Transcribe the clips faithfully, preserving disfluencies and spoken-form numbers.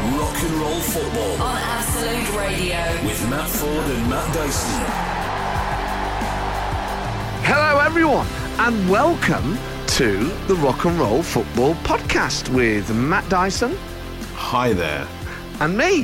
Rock and Roll Football on Absolute Radio with Matt Ford and Matt Dyson. Hello everyone and welcome to the Rock and Roll Football Podcast with Matt Dyson. Hi there. And me.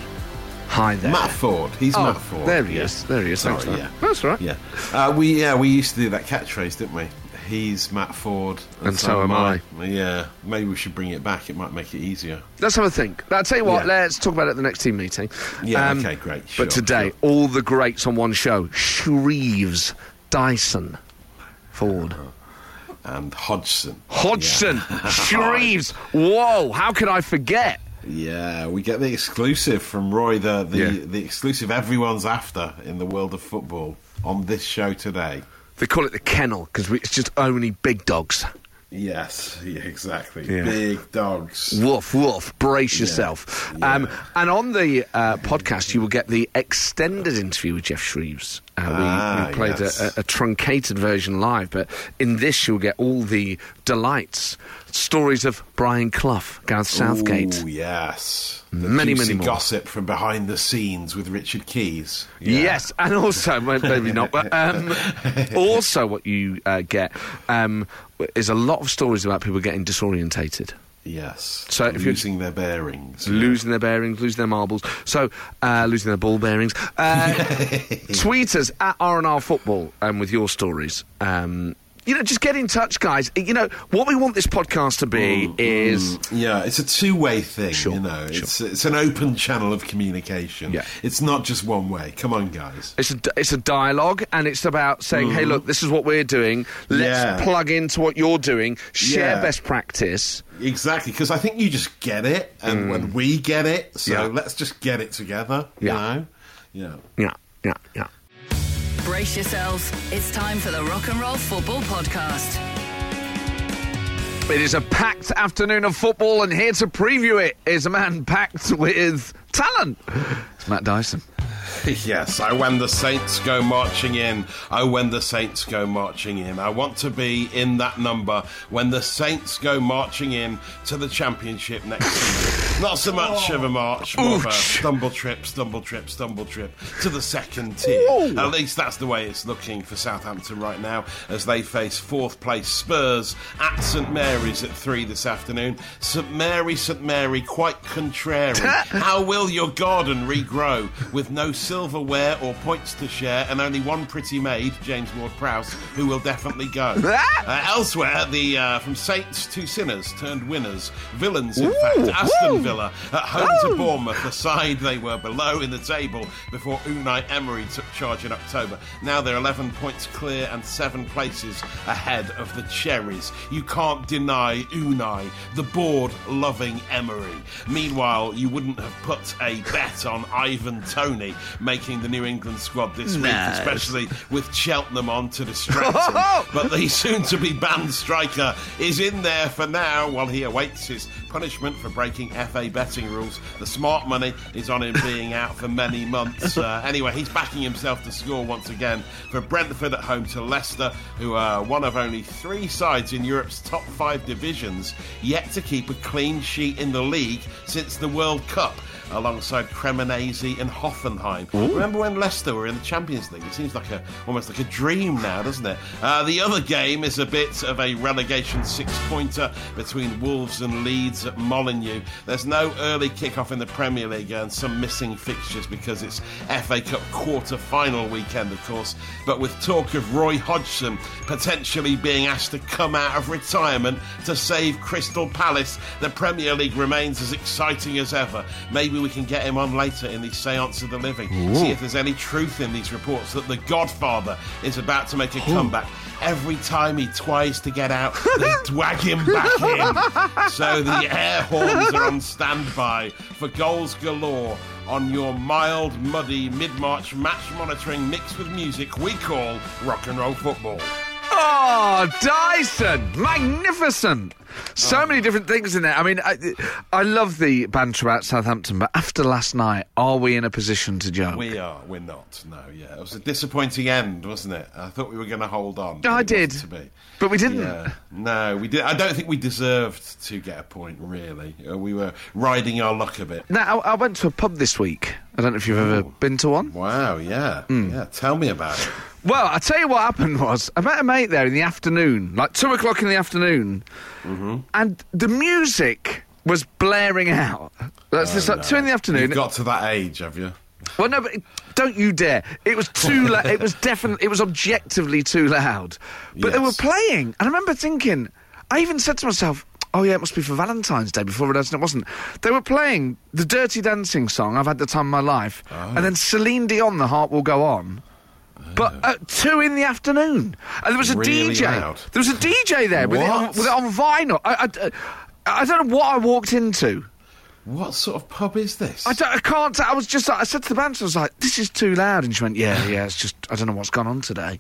Hi there. Matt Ford. He's oh, Matt Ford. There he yeah. is. There he is. Sorry, Thanks, yeah. That's all right. Yeah. Uh, we yeah we used to do that catchphrase, didn't we? He's Matt Ford, and, and so, so am I. I. Yeah. Maybe we should bring it back. It might make it easier. Let's have a think. I'll tell you what. Yeah. Let's talk about it at the next team meeting. Yeah. Um, okay. Great. Sure, but today, sure. all the greats on one show: Shreeves, Dyson, Ford. And Hodgson. Hodgson, yeah. Shreeves. Whoa, how could I forget? Yeah, we get the exclusive from Roy, the the, yeah. the exclusive everyone's after in the world of football on this show today. They call it the kennel because it's just only big dogs. Yes, yeah, exactly. Yeah. Big dogs. Woof, woof. Brace yourself. Yeah, yeah. Um, and on the uh, podcast, you will get the extended interview with Jeff Shreeves. Uh, we, ah, we played yes. a, a truncated version live, but in this, you'll get all the delights, stories of Brian Clough, Gareth Southgate. Oh, yes. The many, juicy many more. Gossip from behind the scenes with Richard Keys. Yeah. Yes, and also, maybe not, but um, also what you uh, get um, is a lot of stories about people getting disorientated. Yes. So if losing their bearings. Losing their bearings, losing their marbles. So, uh, losing their ball bearings. Uh, tweet us at R and R Football um, with your stories. Um, you know, just get in touch, guys. You know, what we want this podcast to be mm, is... Mm, yeah, it's a two-way thing, sure, you know. Sure. It's it's an open channel of communication. Yeah. It's not just one way. Come on, guys. It's a, it's a dialogue, and it's about saying, mm. hey, look, this is what we're doing. Let's yeah. plug into what you're doing. Share yeah. best practice. Exactly, because I think you just get it, and mm. when we get it, so yeah. let's just get it together, you yeah. know? Yeah. Yeah, yeah, yeah. Brace yourselves. It's time for the Rock and Roll Football Podcast. It is a packed afternoon of football, and here to preview it is a man packed with talent. It's Matt Dyson. Yes, I when the Saints go marching in. Oh, when the Saints go marching in. I want to be in that number when the Saints go marching in to the Championship next season. Not so much oh. of a march, more of a stumble trip, stumble trip, stumble trip to the second tier. Ooh. At least that's the way it's looking for Southampton right now as they face fourth place Spurs at St Mary's at three this afternoon. St Mary, St Mary, quite contrary. How will your garden regrow with no silverware or points to share and only one pretty maid, James Ward-Prowse, who will definitely go. uh, elsewhere, the uh, from Saints to sinners turned winners, villains in Ooh, fact, Aston woo. Villa at home oh. to Bournemouth, the side they were below in the table before Unai Emery took charge in October. Now they're eleven points clear and seven places ahead of the Cherries. You can't deny Unai, the board-loving Emery. Meanwhile, you wouldn't have put a bet on Ivan Toney making the New England squad this week, nice. especially with Cheltenham on to distract him. But the soon-to-be banned striker is in there for now while he awaits his punishment for breaking F A betting rules. The smart money is on him being out for many months. Uh, anyway, he's backing himself to score once again for Brentford at home to Leicester, who are one of only three sides in Europe's top five divisions yet to keep a clean sheet in the league since the World Cup, alongside Cremonese and Hoffenheim. Ooh. Remember when Leicester were in the Champions League? It seems like a almost like a dream now, doesn't it? Uh, the other game is a bit of a relegation six-pointer between Wolves and Leeds at Molineux. There's no early kick-off in the Premier League and some missing fixtures because it's F A Cup quarter-final weekend, of course. But with talk of Roy Hodgson potentially being asked to come out of retirement to save Crystal Palace, the Premier League remains as exciting as ever. Maybe we can get him on later in the Seance of the Living. Ooh. See if there's any truth in these reports that the Godfather is about to make a Ooh. comeback. Every time he tries to get out, they drag him back in. So the air horns are on standby for goals galore on your mild, muddy, mid-March match monitoring mixed with music we call Rock and Roll Football. Oh, Dyson! Magnificent! So Oh. many different things in there. I mean, I, I love the banter about Southampton, but after last night, are we in a position to joke? We are. We're not. No, yeah. It was a disappointing end, wasn't it? I thought we were going to hold on. No, but I it did. wasn't To be. But we didn't. Yeah. No, we did. I don't think we deserved to get a point, really. Uh, we were riding our luck a bit. Now, I, I went to a pub this week. I don't know if you've ever Ooh. been to one. Wow, yeah. Hmm. Yeah, tell me about it. Well, I tell you what happened was, I met a mate there in the afternoon, like two o'clock in the afternoon, Mm-hmm. and the music was blaring out. That's just like two in the afternoon. You've got to that age, have you? Well, no, but it- don't you dare! It was too. La- it was definitely. It was objectively too loud. But they were Yes. playing, and I remember thinking. I even said to myself, "Oh yeah, it must be for Valentine's Day." Before I realised it wasn't. They were playing the Dirty Dancing song. I've had the time of my life, Oh. and then Celine Dion, "The Heart Will Go On." But at two in the afternoon, and there was a Really D J. loud. There was a D J there with it, on, What? with it on vinyl. I, I, I don't know what I walked into. What sort of pub is this? I, don't, I can't. I was just. like- I said to the band, I was like, "This is too loud," and she went, "Yeah, yeah. It's just. I don't know what's gone on today.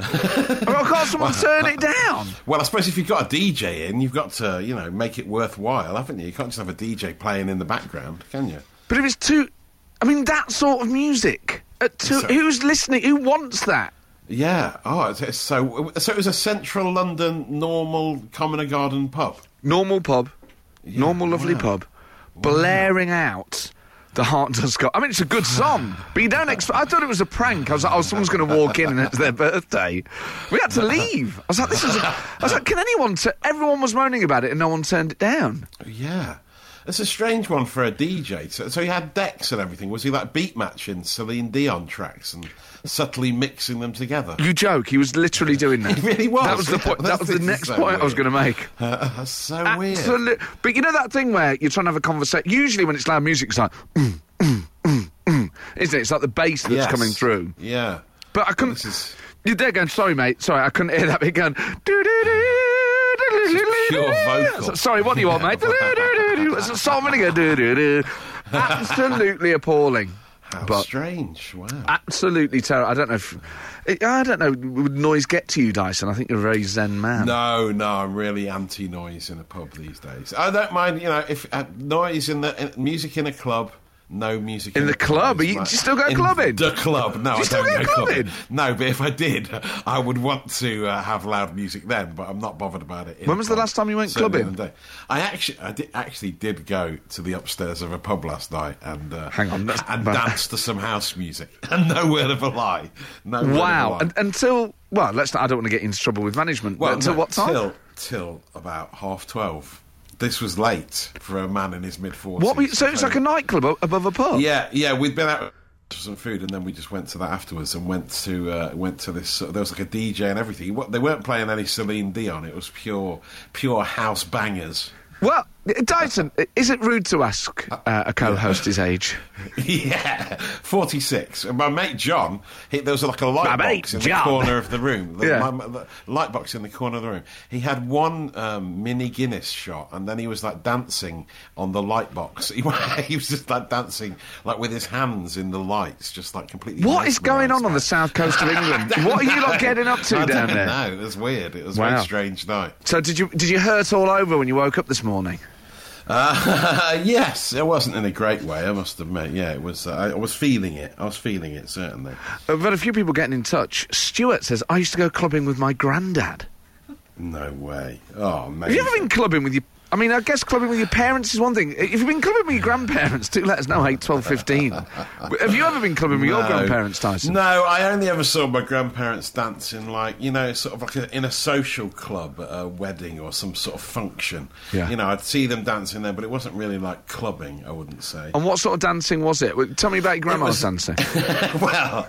I can't someone turn it down." Well, I suppose if you've got a D J in, you've got to, you know, make it worthwhile, haven't you? You can't just have a D J playing in the background, can you? But if it's too, I mean, that sort of music. At two, So- who's listening? Who wants that? Yeah. Oh, it's, it's so so it was a central London normal Commoner Garden pub. Normal pub, normal lovely wow. pub, blaring out. The Heart Does Go. I mean, it's a good song, but you don't expect. I thought it was a prank. I was like, oh, someone's going to walk in and it's their birthday. We had to leave. I was like, this is. A, I was like, can anyone? T-? Everyone was moaning about it, and no one turned it down. Yeah. It's a strange one for a D J. So, so he had decks and everything. Was he like beat matching Celine Dion tracks and subtly mixing them together? You joke. He was literally doing that. He really was. That was the Yeah, point. That was the this is next so point I was weird. going to make. Uh, that's so weird. Absolute. But you know that thing where you're trying to have a conversation. Usually, when it's loud music, it's like, mm, mm, mm, mm, isn't it? It's like the bass that's Yes. coming through. Yeah. But I couldn't. This is- You're there going, sorry, mate. Sorry, I couldn't hear that bit going. pure vocal. So- Sorry, what do you want, mate? It's a song and go. Absolutely appalling. How But strange. Wow. absolutely terrible. I don't know if. I don't know. Would noise get to you, Dyson? I think you're a very zen man. No, no, I'm really anti-noise in a pub these days. I don't mind, you know, if uh, noise in the in, music in a club. No music In in the a club? is Are you- like- do you still go in clubbing? The club. No, Do you I still don't go go clubbing. clubbing? No, but if I did, I would want to uh, have loud music then. But I'm not bothered about it. in When a was the pub. last time you went Certainly clubbing? in the day. I actually, I did, actually did go to the upstairs of a pub last night and uh, Hang on, that's- and but- danced to some house music. And no word of a lie. No word Wow. Of a lie. And, until well, let's. Not, I don't want to get into trouble with management. Well, but until no, what time? Till, till about half twelve. This was late for a man in his mid forties. What? Were you, so it was like a nightclub o- above a pub. Yeah, yeah. We'd been out for some food, and then we just went to that afterwards, and went to uh, went to this. Uh, there was like a D J and everything. What, they weren't playing any Celine Dion. It was pure pure house bangers. Well, Dyson, is it rude to ask uh, a co-host his age? Yeah, forty-six. And my mate John, he, there was like a light My mate box in John. the corner of the room. The, Yeah. my- the light box in the corner of the room. He had one um, mini Guinness shot, and then he was like dancing on the light box. He, he was just like dancing, like with his hands in the lights, just like completely. What is going on on the mesmerised. south coast of England? What are you lot getting up to I down don't there? know. It was weird. It was a Wow. very strange night. So did you did you hurt all over when you woke up this morning? Uh, yes, it wasn't in a great way, I must admit. Yeah, it was. Uh, I was feeling it. I was feeling it certainly. I've had a few people getting in touch. Stuart says, I used to go clubbing with my granddad. No way. Oh man. Have you ever been clubbing with your... I mean, I guess clubbing with your parents is one thing. If you've been clubbing with your grandparents, do let us know, eight, twelve, fifteen. Have you ever been clubbing with your No. grandparents, Tyson? No, I only ever saw my grandparents dancing, like, you know, sort of like a, in a social club at a wedding or some sort of function. Yeah. You know, I'd see them dancing there, but it wasn't really like clubbing, I wouldn't say. And what sort of dancing was it? Well, tell me about your grandma's was- dancing. Well,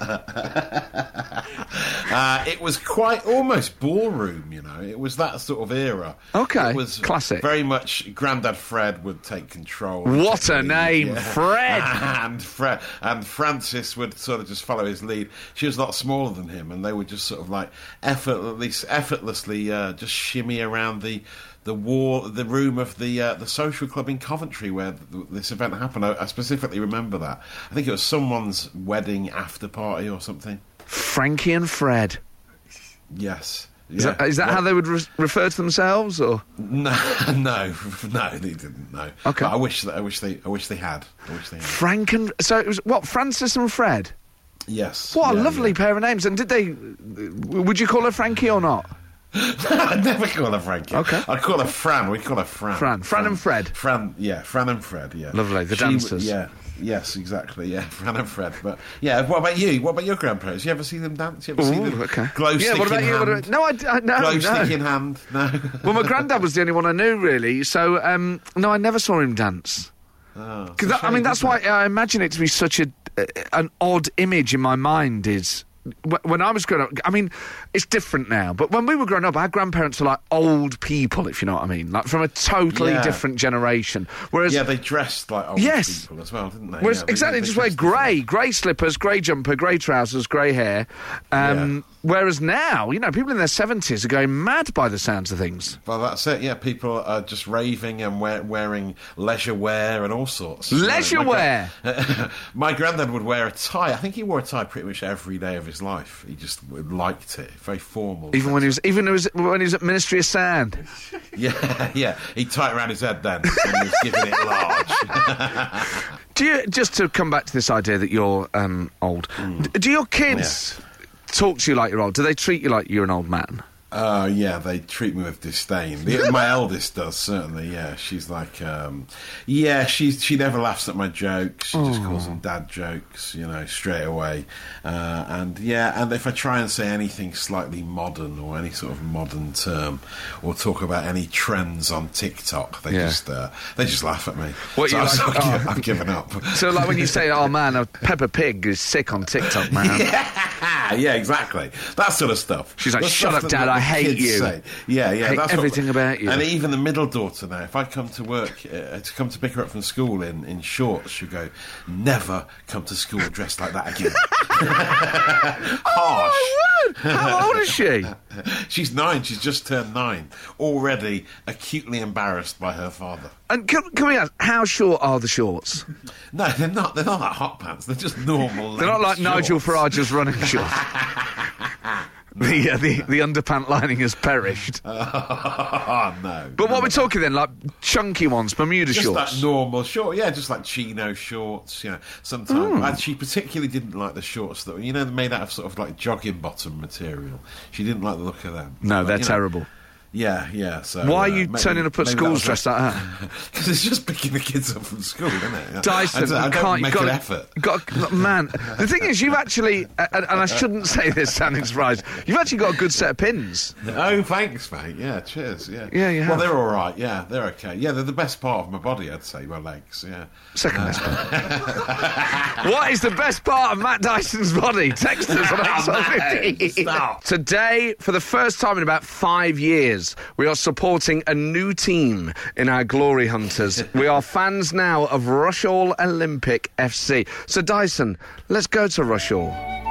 uh, it was quite almost ballroom, you know. It was that sort of era. Okay, It was classic. Very much Grandad Fred would take control. What a Technique, name, yeah. Fred! And Fred and Francis would sort of just follow his lead. She was a lot smaller than him, and they would just sort of like effortlessly, effortlessly uh, just shimmy around the the wall, the room of the uh, the social club in Coventry where th- this event happened. I, I specifically remember that. I think it was someone's wedding after party or something. Frankie and Fred. Yes. Is Yeah. that, is that Well, how they would re- refer to themselves, or? No, no, no, they didn't. No. Okay. But I wish that I wish they I wish they had. I wish they had. Frank and... So it was, what, Francis and Fred? Yes. What a yeah, lovely yeah. pair of names. And did they... Would you call her Frankie or not? I'd never call her Frankie. Okay. I'd call her Fran. We call her Fran. Fran. Fran and Fred. Fran, yeah, Fran and Fred, yeah. Lovely, the She w- dancers. Yeah, yes, exactly, yeah, Fran and Fred. But, yeah, what about you? What about your grandparents? You ever see them dance? You ever see Ooh, them okay. glow Yeah, stick what about in you? hand? What about- no, I, d- I- no, glow no. stick in hand? No. Well, my granddad was the only one I knew, really. So, um, no, I never saw him dance. Oh, Because I mean, that's why I imagine it to be such a uh, an odd image in my mind. Is wh- when I was growing up. I mean, it's different now. But when we were growing up, our grandparents were like old people, if you know what I mean, like from a totally Yeah. different generation. Whereas, Yeah, they dressed like old Yes. people as well, didn't they? whereas Yeah, they- exactly, they just wear dressed grey, grey slippers, grey jumper, grey trousers, grey hair. Um, Whereas now, you know, people in their seventies are going mad by the sounds of things. Well, that's it. Yeah, people are just raving and wear, wearing leisure wear and all sorts. Leisure My gra- wear? My granddad would wear a tie. I think he wore a tie pretty much every day of his life. He just liked it. Very formal. Even when he was, even when he was, when he was at Ministry of Sound. Yeah, yeah. He'd tie it around his head then when he was giving it large. Do you, just to come back to this idea that you're um, old, d- do your kids talk to you like you're old? Do they treat you like you're an old man? Oh, yeah, they treat me with disdain. The, my eldest does, certainly, yeah. She's like, um, yeah, she's, she never laughs at my jokes. She just calls them dad jokes, you know, straight away. Uh, and, yeah, and if I try and say anything slightly modern or any sort of modern term or talk about any trends on TikTok, they Yeah. just uh, they just laugh at me. What, so you I've, like- I've, oh. I've given up. So, like when you say, "Oh man, a Peppa Pig is sick on TikTok, man." yeah, yeah, exactly. That sort of stuff. She's like, The "Shut stuff up, that Dad, the I hate kids you. say. Yeah, yeah. Hate that's everything what, about you." And even the middle daughter now, if I come to work, uh, to come to pick her up from school in, in shorts, she'll go, "Never come to school dressed like that again." Harsh. Oh, my word. How old is she? She's nine. She's just turned nine. Already acutely embarrassed by her father. And can, can we ask, how short are the shorts? No, they're not. They're not like hot pants. They're just normal. They're not like length Nigel shorts. Farage's running shorts. The, uh, the the underpant lining has perished. Oh, no. But what no, we're talking then, like chunky ones, Bermuda Just shorts. that normal short, yeah, just like chino shorts, you know. Sometimes, and she particularly didn't like the shorts that were, you know, made out of sort of like jogging bottom material. She didn't like the look of them. No, But, they're you know, terrible. Yeah, yeah. So Why are uh, you maybe- turning up at maybe that schools was dressed it. like that? Because it's just picking the kids up from school, isn't it? Dyson, I don't, I you don't can't. make you've an got, effort. Got, man, the thing is, you've actually, and, and I shouldn't say this sounding surprised, you've actually got a good set of pins. Oh, thanks, mate. Yeah, cheers. Yeah, Yeah, you Well, have. they're all right. Yeah, they're okay. Yeah, they're the best part of my body, I'd say. My legs. Yeah. Second best part. What is the best part of Matt Dyson's body? Text us on eight mate, stop. Today, for the first time in about five years, we are supporting a new team in our Glory Hunters. We are fans now of Rushall Olympic F C. So, Dyson, let's go to Rushall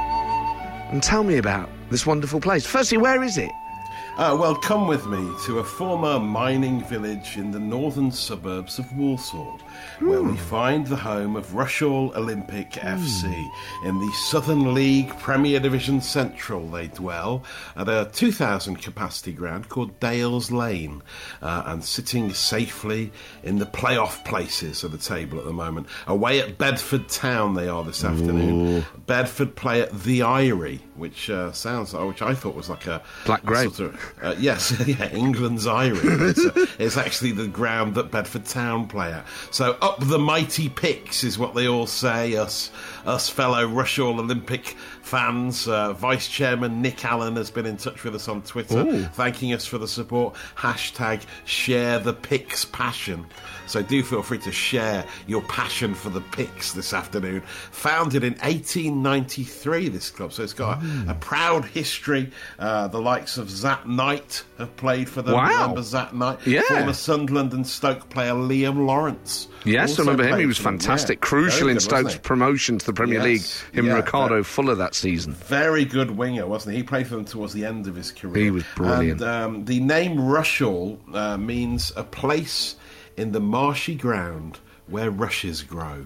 and tell me about this wonderful place. Firstly, where is it? Uh, well, come with me to a former mining village in the northern suburbs of Walsall, where we find the home of Rushall Olympic F C. In the Southern League Premier Division Central, they dwell at a two thousand capacity ground called Dales Lane, uh, and sitting safely in the playoff places of the table at the moment. Away at Bedford Town, they are this afternoon. Bedford play at the Eyrie, which uh, sounds, which I thought was like a Black a grape. sort of, Uh, yes, yeah, England's Eyrie. It's, uh, it's actually the ground that Bedford Town play at. So up the mighty Picks is what they all say, us us fellow Rushall Olympic fans. Uh, Vice Chairman Nick Allen has been in touch with us on Twitter, Ooh. thanking us for the support. Hashtag share the Picks passion. So do feel free to share your passion for the Picks this afternoon. Founded in eighteen ninety-three, this club, so it's got a, a proud history. Uh, the likes of Zat Knight have played for them. Wow. Remember Zat Knight? Yeah. Former Sunderland and Stoke player Liam Lawrence. Yes, I also remember him. played He was for them. fantastic. Yeah. Crucial Very in good, Stoke's wasn't he? promotion to the Premier Yes. League. Him Yeah, and Ricardo very- Fuller that season. Very good winger, wasn't he? He played for them towards the end of his career. He was brilliant. And um, the name Rushall uh, means a place in the marshy ground where rushes grow.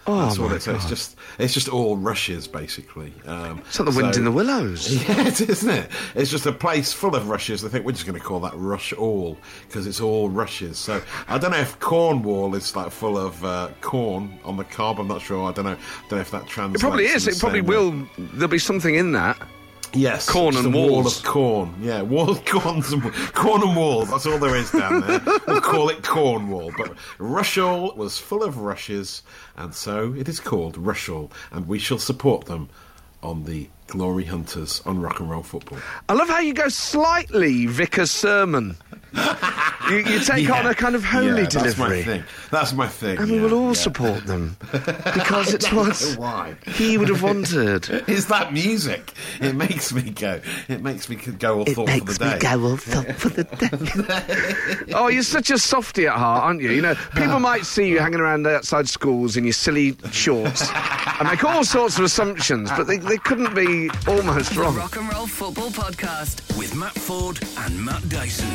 Oh, That's what my it's, it's God. just it's just all rushes basically. Um, It's like the wind so- in the willows. Yeah, it is, isn't it? It's just a place full of rushes. I think we're just going to call that Rush All because it's all rushes. So I don't know if Cornwall is like full of uh, corn on the cob. I'm not sure. I don't know. Don't know if that translates. It probably in is. the It probably same way. will. There'll be something in that. Yes, Corn just and a wall walls. of corn. Yeah, wall, corns and, corn and walls. That's all there is down there. We'll call it Cornwall. But Rushall was full of rushes, and so it is called Rushall, and we shall support them on the Glory Hunters on Rock and Roll Football. I love how you go slightly vicar's sermon. you, you take Yeah. on a kind of holy yeah, delivery. That's my thing. That's my thing. And we yeah, will all yeah. support them because it's I don't what know why. he would have wanted. It's that music. It makes me go. It makes me go all thought for the day. all thought for the day. Oh, you're such a softie at heart, aren't you? You know, people might see you hanging around outside schools in your silly shorts and make all sorts of assumptions, but they, they couldn't be almost The wrong. Rock and Roll Football Podcast. With Matt Ford and Matt Dyson.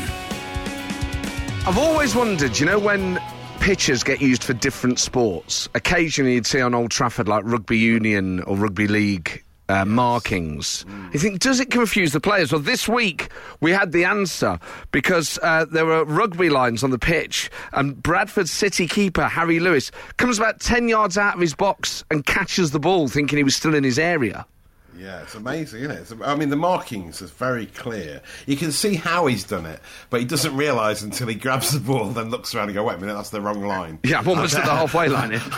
I've always wondered, you know, when pitches get used for different sports, occasionally you'd see on Old Trafford like rugby union or rugby league uh, markings. You think, does it confuse the players? Well, this week we had the answer because uh, there were rugby lines on the pitch and Bradford City keeper Harry Lewis comes about ten yards out of his box and catches the ball thinking he was still in his area. Yeah, it's amazing, isn't it? It's, I mean, the markings are very clear. You can see how he's done it, but he doesn't realise until he grabs the ball, then looks around and go, wait a minute, that's the wrong line. Yeah, I'm almost at the halfway line here.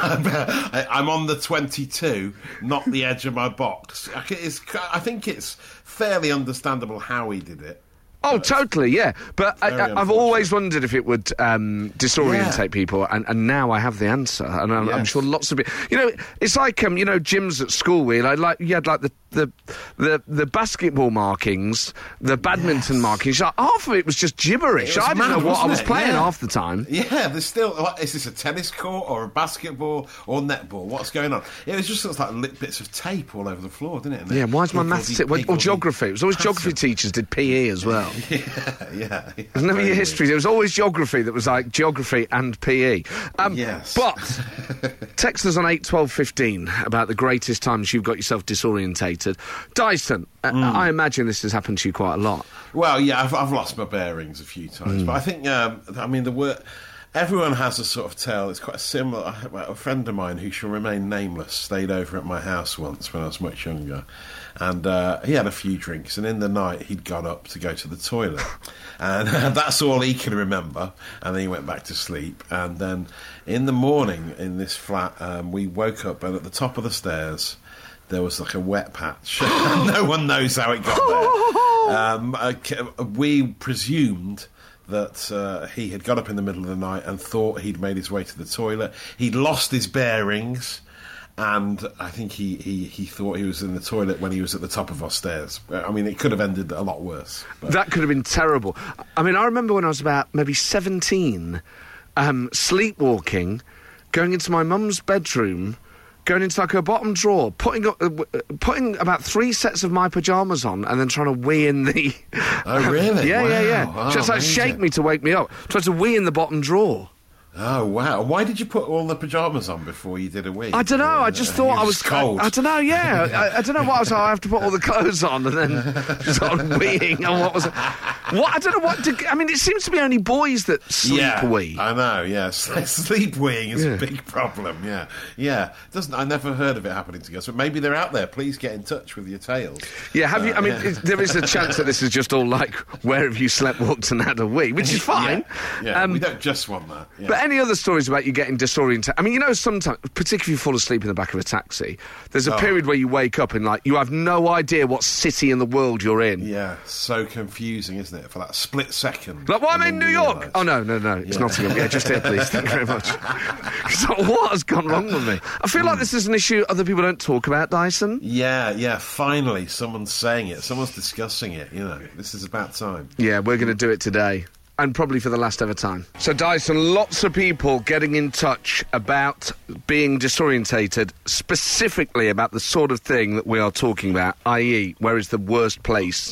I'm on the twenty-two, not the edge of my box. I c- it's- I think it's fairly understandable how he did it. Oh, totally, yeah. But I, Very I, I've unfortunate. always wondered if it would um, disorientate Yeah. people, and, and now I have the answer, and I'm, I'm Yes. sure lots of people. You know, it's like um, you know, gyms at school where like, like you had like the the the, the basketball markings, the badminton Yes. markings. Like, half of it was just gibberish. It was I didn't mad, know what I wasn't was it? playing Yeah. half the time. Yeah, there's still. Like, is this a tennis court or a basketball or netball? What's going on? It was just sort of like lit bits of tape all over the floor, didn't it? And Yeah, then why is my people maths be- it? Well, people or be geography? It was always geography passing. teachers did P E as well. Yeah, yeah. It was never your history. There was always geography that was like geography and P E. Um, Yes. But text us on eight twelve fifteen about the greatest times you've got yourself disorientated. Dyson, uh, I imagine this has happened to you quite a lot. Well, yeah, I've, I've lost my bearings a few times, but I think, um, I mean, the word. Everyone has a sort of tale. It's quite similar. I- well, A friend of mine who shall remain nameless stayed over at my house once when I was much younger, and uh, he had a few drinks. And in the night, he'd got up to go to the toilet, and that's all he can remember. And then he went back to sleep. And then in the morning, in this flat, um, we woke up, and at the top of the stairs, there was like a wet patch. No one knows how it got there. Um, uh, we presumed that uh, he had got up in the middle of the night and thought he'd made his way to the toilet. He'd lost his bearings, and I think he, he, he thought he was in the toilet when he was at the top of our stairs. I mean, it could have ended a lot worse. But That could have been terrible. I mean, I remember when I was about maybe seventeen, um, sleepwalking, going into my mum's bedroom, going into like her bottom drawer, putting up, uh, w- uh, putting about three sets of my pyjamas on, and then trying to wee in the. Oh, really? yeah, yeah, yeah. Wow. Just Oh, like shake amazing. me to wake me up. Tried to wee in the bottom drawer. Oh, wow. Why did you put all the pyjamas on before you did a wee? I don't know. I just thought I was cold. I, I don't know. Yeah, I, I don't know what I was. I have to put all the clothes on and then start weeing. And what was it? What I don't know. What did, I mean? It seems to be only boys that sleep yeah, wee. I know, yes. Sleep weeing is Yeah. a big problem, yeah. Yeah. Doesn't I never heard of it happening to girls, but maybe they're out there. Please get in touch with your tales. Yeah, have you? I mean, Uh, yeah. it- there is a chance that this is just all like, where have you slept, walked, and had a wee, which is fine. Yeah, yeah. Um, we don't just want that. Yeah. But any other stories about you getting disoriented? I mean, you know, sometimes, particularly if you fall asleep in the back of a taxi, there's a Oh. period where you wake up and like you have no idea what city in the world you're in. yeah, so confusing, isn't it, for that split second. Like, well, I'm and in then New you York. realise. Oh, no, no, no. It's Yeah. Nottingham. Yeah, just here, please. Thank you very much. It's like, what has gone wrong with me? I feel like this is an issue other people don't talk about, Dyson. Yeah, yeah, finally someone's saying it. Someone's discussing it, you know. This is about time. Yeah, we're going to do it today. And probably for the last ever time. So, Dyson, lots of people getting in touch about being disorientated, specifically about the sort of thing that we are talking about, that is, where is the worst place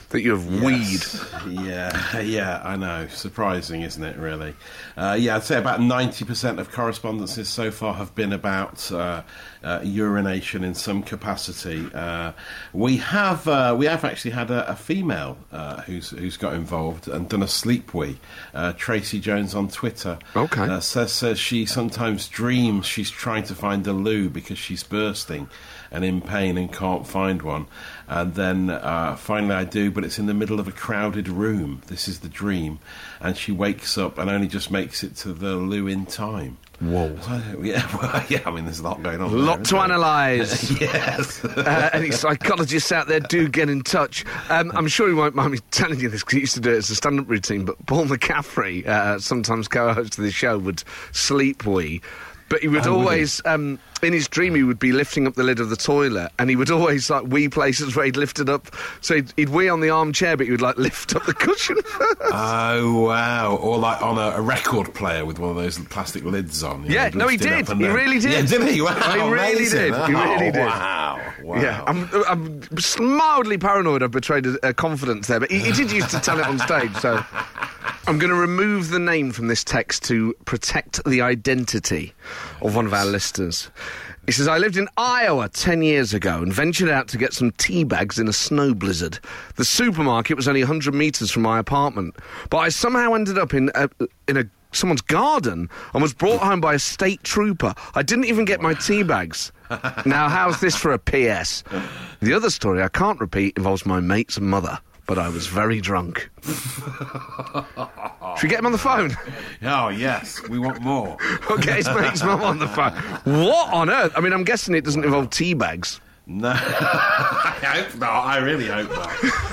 that you have yes. weed. Yeah, yeah, I know. Surprising, isn't it, really? Uh, yeah, I'd say about ninety percent of correspondences so far have been about uh, uh, urination in some capacity. Uh, we have uh, we have actually had a, a female uh, who's who's got involved and done a sleep wee. Uh, Tracy Jones on Twitter okay. uh, says, says she sometimes dreams she's trying to find a loo because she's bursting and in pain and can't find one. And then uh, finally I do, but it's in the middle of a crowded room. This is the dream. And she wakes up and only just makes it to the loo in time. Whoa. So, yeah, well, yeah, I mean, there's a lot going on. A lot to analyse. Yes. uh, any psychologists out there, do get in touch. Um, I'm sure he won't mind me telling you this because he used to do it as a stand-up routine, but Paul McCaffrey, uh, sometimes co-host of the show, would sleep wee. But he would oh, always, um, in his dream, he would be lifting up the lid of the toilet, and he would always, like, wee places where he'd lifted up. So he'd, he'd wee on the armchair, but he would, like, lift up the cushion first. Oh, wow. Or, like, on a, a record player with one of those plastic lids on. Yeah, know, no, he did. He then... really did. Yeah, did he? Wow, he really amazing. did. He really oh, did. Wow. Wow. Yeah, I'm, I'm mildly paranoid I've betrayed a, a confidence there, but he, he did used to tell it on stage, so... I'm going to remove the name from this text to protect the identity of one of our listeners. He says, I lived in Iowa ten years ago and ventured out to get some tea bags in a snow blizzard. The supermarket was only one hundred metres from my apartment, but I somehow ended up in a, in a someone's garden and was brought home by a state trooper. I didn't even get my tea bags. Now, how's this for a P S? The other story I can't repeat involves my mate's mother, but I was very drunk. Should we get him on the phone? Oh, yes. We want more. Okay, his mate's mum on the phone. What on earth? I mean, I'm guessing it doesn't involve tea bags. No. I hope not. I really hope not.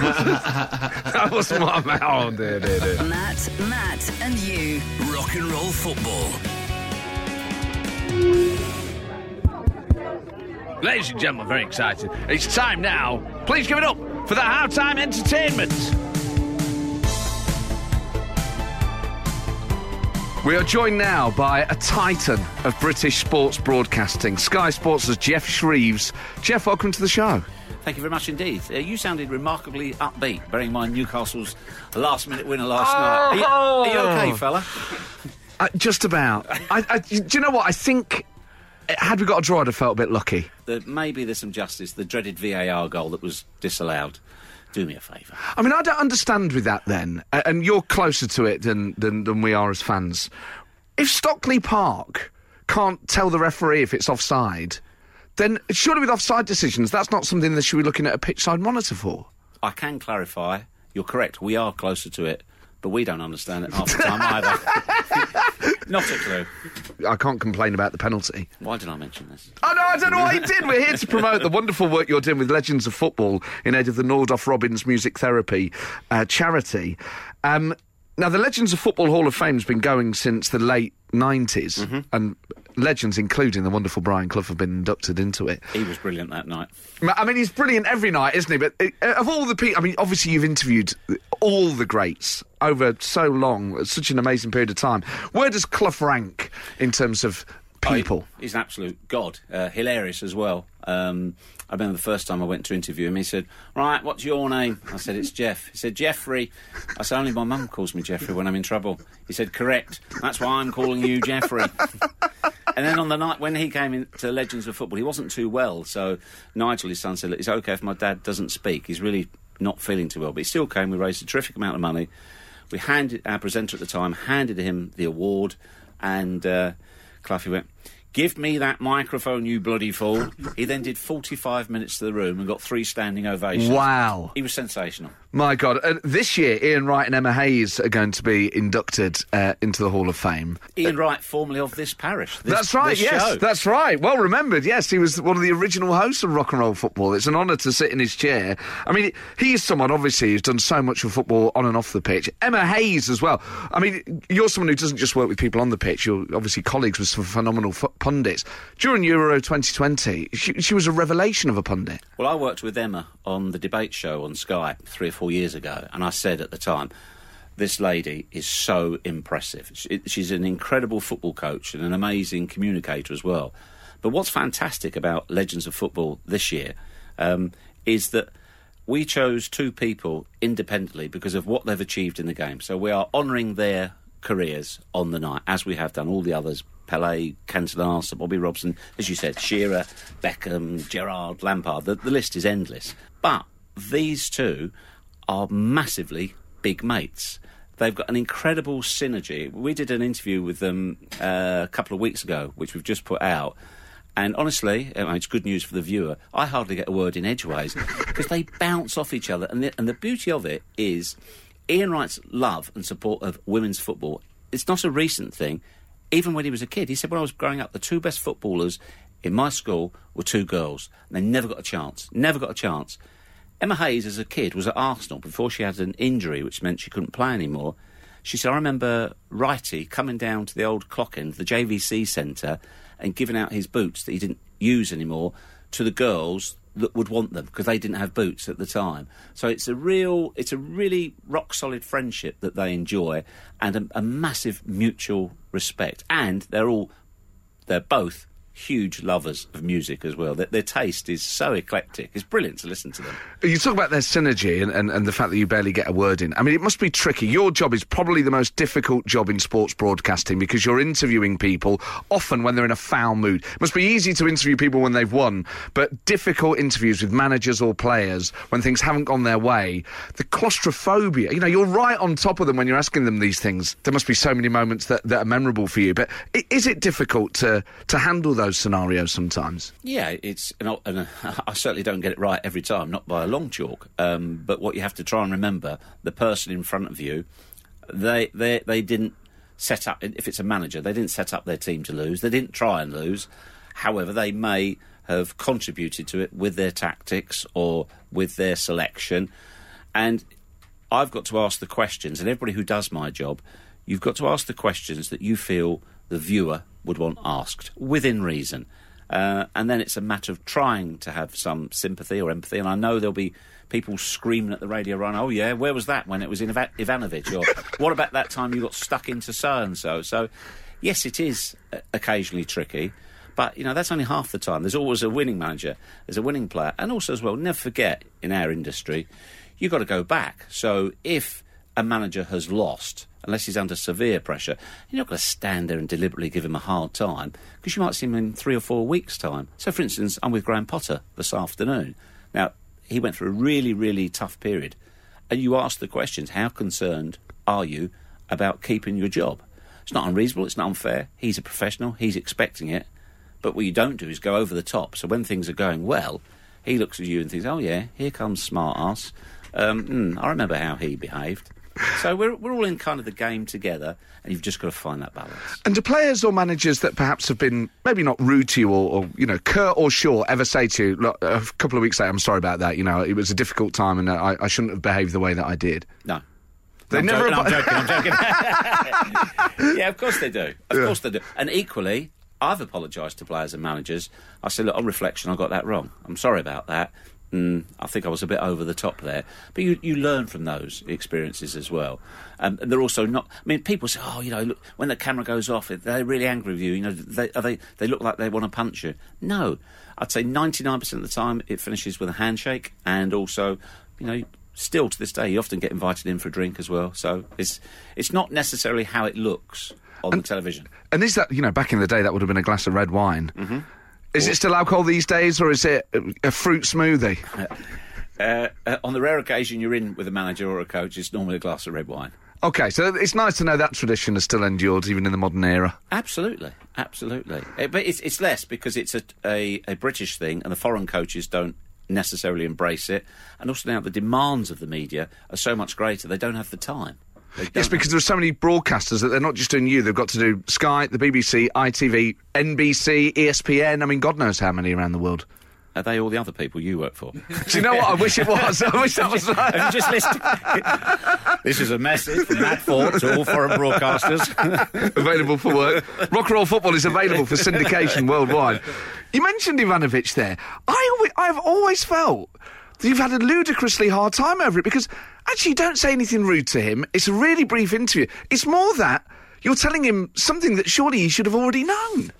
That was my mouth. Oh, dear, dear, dear. Matt, Matt and you. Rock and roll football. Ladies and gentlemen, very excited. It's time now. Please give it up for the halftime entertainment. We are joined now by a titan of British sports broadcasting, Sky Sports' Geoff Shreeves. Geoff, welcome to the show. Thank you very much indeed. Uh, you sounded remarkably upbeat, bearing in mind Newcastle's last-minute winner last oh. night. Are you, are you okay, fella? Uh, just about. I, I, do you know what? I think, had we got a draw, I'd have felt a bit lucky. The, maybe there's some justice. The dreaded V A R goal that was disallowed. Do me a favour. I mean, I don't understand with that then, uh, and you're closer to it than, than, than we are as fans. If Stockley Park can't tell the referee if it's offside, then surely with offside decisions, that's not something that should be looking at a pitchside monitor for. I can clarify. You're correct. We are closer to it, but we don't understand it half the time either. Not a clue. I can't complain about the penalty. Why did I mention this? Oh, no, I don't know why you did. We're here to promote the wonderful work you're doing with Legends of Football in aid of the Nordhoff Robbins Music Therapy uh, charity. Um, now, the Legends of Football Hall of Fame has been going since the late nineties, mm-hmm. and legends, including the wonderful Brian Clough, have been inducted into it. He was brilliant that night. I mean, he's brilliant every night, isn't he? But uh, of all the people, I mean, obviously you've interviewed all the greats over so long, such an amazing period of time. Where does Clough rank in terms of people? Oh, he's an absolute god. Uh, hilarious as well. Um, I remember the first time I went to interview him, he said, right, what's your name? I said, it's Geoff. He said, Jeffrey. I said, only my mum calls me Jeffrey when I'm in trouble. He said, correct. That's why I'm calling you Jeffrey. And then on the night when he came into Legends of Football, he wasn't too well, so Nigel, his son, said, look, it's OK if my dad doesn't speak. He's really not feeling too well. But he still came. We raised a terrific amount of money. We handed, our presenter at the time, handed him the award, and uh, Cloughie went, give me that microphone, you bloody fool. He then did forty-five minutes to the room and got three standing ovations. Wow. He was sensational. My God. Uh, this year, Ian Wright and Emma Hayes are going to be inducted uh, into the Hall of Fame. Ian Wright, formerly of this parish. This, that's right, this yes. show. That's right. Well remembered, yes. He was one of the original hosts of Rock and Roll Football. It's an honour to sit in his chair. I mean, he is someone, obviously, who's done so much for football on and off the pitch. Emma Hayes as well. I mean, you're someone who doesn't just work with people on the pitch. You're obviously colleagues with some phenomenal f- pundits. During Euro twenty twenty, she, she was a revelation of a pundit. Well, I worked with Emma on the debate show on Sky three or four years ago, and I said at the time, this lady is so impressive. She, she's an incredible football coach and an amazing communicator as well. But what's fantastic about Legends of Football this year um, is that we chose two people independently because of what they've achieved in the game. So we are honouring their careers on the night, as we have done all the others. Pelé, Cantona, Sir Bobby Robson, as you said, Shearer, Beckham, Gerrard, Lampard. The, the list is endless. But these two are massively big mates. They've got an incredible synergy. We did an interview with them uh, a couple of weeks ago, which we've just put out. And honestly, it's good news for the viewer. I hardly get a word in edgeways because they bounce off each other. And the, and the beauty of it is Ian Wright's love and support of women's football. It's not a recent thing. Even when he was a kid, he said, when I was growing up, the two best footballers in my school were two girls. And they never got a chance. Never got a chance. Emma Hayes, as a kid, was at Arsenal before she had an injury, which meant she couldn't play anymore. She said, I remember Wrighty coming down to the old clock end, the J V C centre, and giving out his boots that he didn't use anymore to the girls that would want them because they didn't have boots at the time. So it's a real, it's a really rock-solid friendship that they enjoy and a, a massive mutual respect. And they're all, they're both huge lovers of music as well. Their, their taste is so eclectic. It's brilliant to listen to them. You talk about their synergy and, and, and the fact that you barely get a word in. I mean, it must be tricky. Your job is probably the most difficult job in sports broadcasting because you're interviewing people often when they're in a foul mood. It must be easy to interview people when they've won, but difficult interviews with managers or players when things haven't gone their way. The claustrophobia, you know, you're right on top of them when you're asking them these things. There must be so many moments that, that are memorable for you, but is it difficult to, to handle those those scenarios sometimes? Yeah, it's and, and I certainly don't get it right every time, not by a long chalk. Um, but what you have to try and remember, the person in front of you, they they they didn't set up. If it's a manager, they didn't set up their team to lose. They didn't try and lose. However, they may have contributed to it with their tactics or with their selection. And I've got to ask the questions, and everybody who does my job, you've got to ask the questions that you feel the viewer would want asked, within reason. Uh, and then it's a matter of trying to have some sympathy or empathy. And I know there'll be people screaming at the radio run, oh, yeah, where was that when it was in Iva- Ivanovic? Or what about that time you got stuck into so-and-so? So, yes, it is uh, occasionally tricky. But, you know, that's only half the time. There's always a winning manager. There's a winning player. And also, as well, never forget, in our industry, you've got to go back. So if a manager has lost, unless he's under severe pressure, you're not going to stand there and deliberately give him a hard time, because you might see him in three or four weeks' time. So, for instance, I'm with Graham Potter this afternoon. Now, he went through a really, really tough period. And you ask the questions, how concerned are you about keeping your job? It's not unreasonable, it's not unfair. He's a professional, he's expecting it. But what you don't do is go over the top. So when things are going well, he looks at you and thinks, oh, yeah, here comes smart ass. Um, mm, I remember how he behaved. So we're we're all in kind of the game together, and you've just got to find that balance. And do players or managers that perhaps have been maybe not rude to you or, or you know, curt or short ever say to you, look, a couple of weeks later, I'm sorry about that, you know, it was a difficult time and I, I shouldn't have behaved the way that I did? No. They I'm never... Joking, I'm joking, I'm joking. Yeah, of course they do. Of yeah. course they do. And equally, I've apologised to players and managers. I said, look, on reflection, I got that wrong. I'm sorry about that. Mm, I think I was a bit over the top there. But you, you learn from those experiences as well. Um, and they're also not... I mean, people say, oh, you know, look, when the camera goes off, they're really angry with you. You know, they, are they, they look like they want to punch you. No. I'd say ninety-nine percent of the time it finishes with a handshake. And also, you know, still to this day, you often get invited in for a drink as well. So it's it's not necessarily how it looks on and, the television. And is that, you know, back in the day, that would have been a glass of red wine. Mm-hmm. Is it still alcohol these days, or is it a fruit smoothie? Uh, uh, on the rare occasion you're in with a manager or a coach, it's normally a glass of red wine. OK, so it's nice to know that tradition has still endured, even in the modern era. Absolutely, absolutely. Uh, but it's, it's less because it's a, a, a British thing, and the foreign coaches don't necessarily embrace it. And also now the demands of the media are so much greater, they don't have the time. Yes, because there are so many broadcasters that they're not just doing you. They've got to do Sky, the B B C, I T V, N B C, E S P N. I mean, God knows how many around the world. Are they all the other people you work for? Do you know what? I wish it was. I wish that was right. Have you just listened? This is a message from Matt Ford to all foreign broadcasters. Available for work. Rock and Roll Football is available for syndication worldwide. You mentioned Ivanovic there. I always, I've always felt that you've had a ludicrously hard time over it, because actually you don't say anything rude to him. It's a really brief interview. It's more that you're telling him something that surely he should have already known.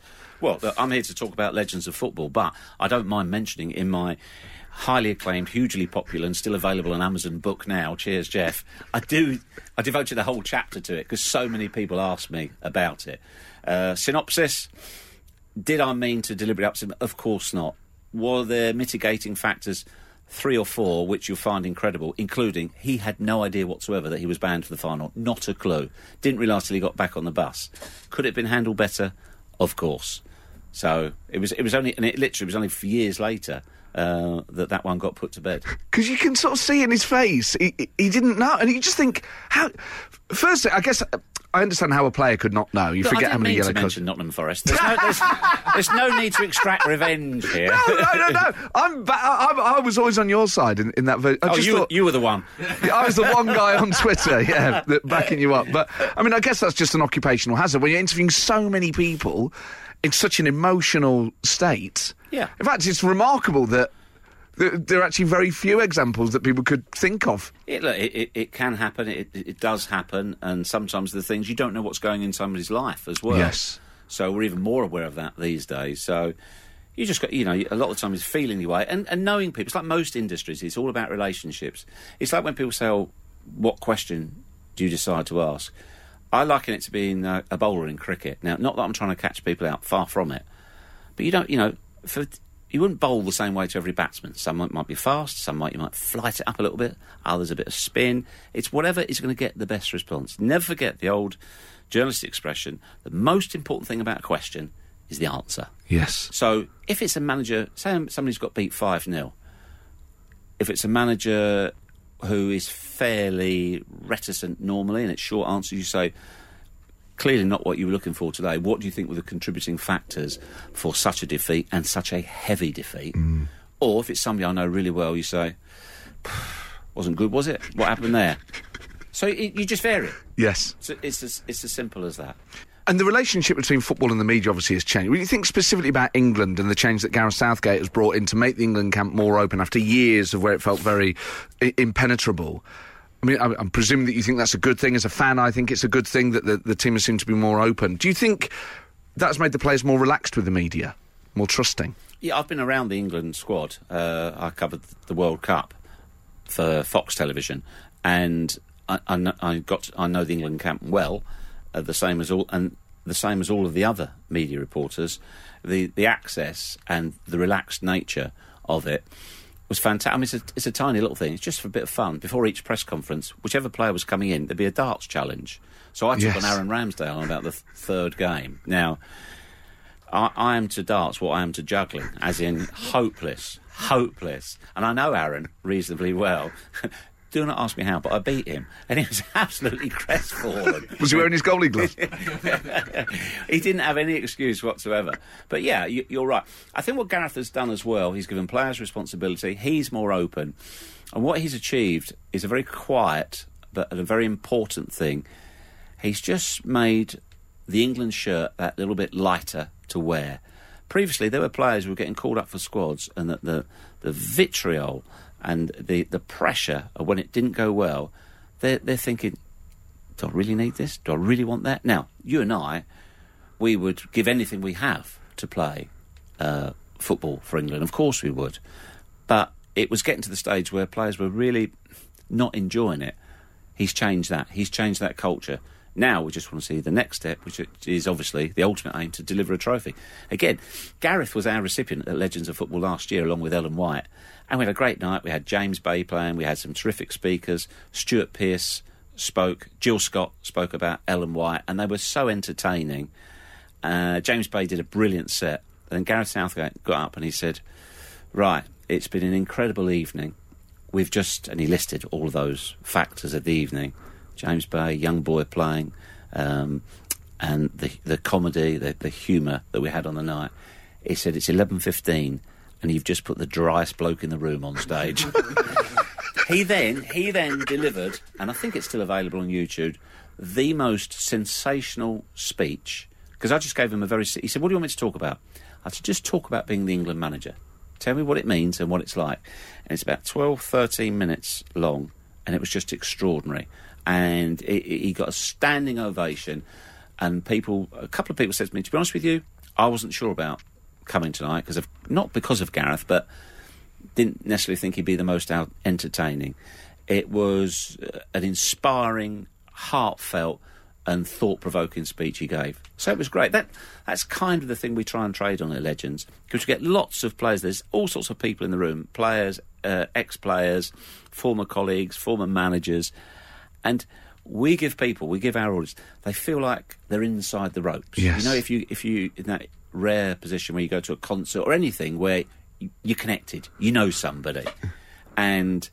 Well, look, I'm here to talk about legends of football, but I don't mind mentioning in my highly acclaimed, hugely popular and still available on Amazon book now, Cheers Jeff, I do, I devoted a whole chapter to it because so many people ask me about it. Uh, synopsis, did I mean to deliberately upset him? Of course not. Were there mitigating factors? Three or four, which you'll find incredible, including he had no idea whatsoever that he was banned for the final. Not a clue. Didn't realise till he got back on the bus. Could it have been handled better? Of course. So it was. It was only, and it literally was only for years later uh, that that one got put to bed. Because you can sort of see in his face, he, he didn't know, and you just think, how? Firstly, I guess I understand how a player could not know. You Look, forget I how many mean yellow to cards. mention Nottingham Forest. There's no, there's, there's no need to extract revenge here. No, no, no, no. I'm, ba- I, I was always on your side in, in that. Ver- I Oh, just you, thought, you were the one. I was the one guy on Twitter, yeah, that backing you up. But I mean, I guess that's just an occupational hazard when you're interviewing so many people in such an emotional state. Yeah. In fact, it's remarkable that th- there are actually very few examples that people could think of. It, look, it, it, it can happen, it, it does happen, and sometimes the things you don't know what's going in somebody's life as well. Yes. So we're even more aware of that these days. So you just got, you know, a lot of the time it's feeling your way and, and knowing people. It's like most industries, it's all about relationships. It's like when people say, oh, what question do you decide to ask? I liken it to being uh, a bowler in cricket. Now, not that I'm trying to catch people out, far from it. But you don't, you know, for, you wouldn't bowl the same way to every batsman. Some might, might be fast, some might you might flight it up a little bit, others a bit of spin. It's whatever is going to get the best response. Never forget the old journalistic expression, the most important thing about a question is the answer. Yes. So if it's a manager, say somebody's got beat five nil, if it's a manager who is fairly reticent normally and it's short answer, you say, clearly not what you were looking for today. What do you think were the contributing factors for such a defeat and such a heavy defeat? Mm. Or if it's somebody I know really well, you say, wasn't good, was it? What happened there? So it, you just vary it. Yes. So it's as, it's as simple as that. And the relationship between football and the media obviously has changed. When you think specifically about England and the change that Gareth Southgate has brought in to make the England camp more open after years of where it felt very I- impenetrable, I mean, I'm, I'm presuming that you think that's a good thing. As a fan, I think it's a good thing that the, the team has seemed to be more open. Do you think that's made the players more relaxed with the media, more trusting? Yeah, I've been around the England squad. Uh, I covered the World Cup for Fox Television, and I, I, know, I got I know the England camp well. Uh, the same as all, and the same as all of the other media reporters, the the access and the relaxed nature of it was fantastic. I mean, it's a, it's a tiny little thing. It's just for a bit of fun. Before each press conference, whichever player was coming in, there'd be a darts challenge. So I took Yes. on Aaron Ramsdale on about the th- third game. Now, I, I am to darts what I am to juggling, as in hopeless, hopeless. And I know Aaron reasonably well. Do not ask me how, but I beat him. And he was absolutely crestfallen. Was he wearing his goalie gloves? He didn't have any excuse whatsoever. But yeah, you, you're right. I think what Gareth has done as well, he's given players responsibility, he's more open. And what he's achieved is a very quiet, but a very important thing. He's just made the England shirt that little bit lighter to wear. Previously, there were players who were getting called up for squads, and that the, the vitriol and the, the pressure of when it didn't go well, they're, they're thinking, do I really need this? Do I really want that? Now, you and I, we would give anything we have to play uh, football for England. Of course we would. But it was getting to the stage where players were really not enjoying it. He's changed that. He's changed that culture. Now we just want to see the next step, which is obviously the ultimate aim, to deliver a trophy. Again, Gareth was our recipient at Legends of Football last year, along with Ellen White. And we had a great night. We had James Bay playing. We had some terrific speakers. Stuart Pearce spoke. Jill Scott spoke about Ellen White. And they were so entertaining. Uh, James Bay did a brilliant set. And then Gareth Southgate got up and he said, right, it's been an incredible evening. We've just... And he listed all of those factors of the evening. James Bay, young boy playing, um, and the the comedy, the, the humour that we had on the night. He said, it's eleven fifteen and you've just put the driest bloke in the room on stage. he then he then delivered, and I think it's still available on YouTube, the most sensational speech, because I just gave him a very... He said, what do you want me to talk about? I said, just talk about being the England manager. Tell me what it means and what it's like. And it's about twelve, thirteen minutes long, and it was just extraordinary. And it, it, he got a standing ovation, and people, a couple of people said to me, to be honest with you, I wasn't sure about coming tonight, because of not because of Gareth, but didn't necessarily think he'd be the most out entertaining. It was uh, an inspiring, heartfelt and thought-provoking speech he gave. So it was great. That That's kind of the thing we try and trade on at Legends, because you get lots of players. There's all sorts of people in the room, players, uh, ex-players, former colleagues, former managers, and we give people, we give our audience, they feel like they're inside the ropes. Yes. You know, if you if you in that rare position where you go to a concert or anything where you, you're connected, you know somebody, and